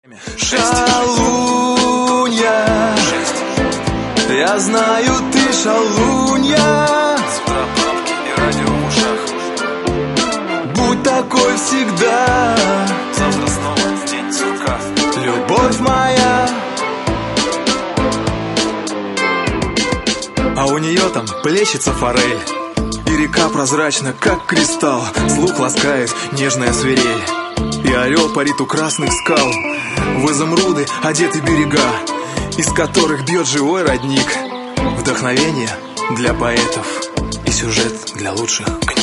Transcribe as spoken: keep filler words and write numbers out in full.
Шалунья, я знаю, ты шалунья. С утра пробки и радио в ушах. Будь такой всегда. Завтра снова день сурка. Любовь моя. А у нее там плещется форель, и река прозрачна, как кристалл. Слух ласкает нежная свирель, и орел парит у красных скал. В изумруды одеты берега, из которых бьет живой родник. Вдохновение для поэтов и сюжет для лучших книг.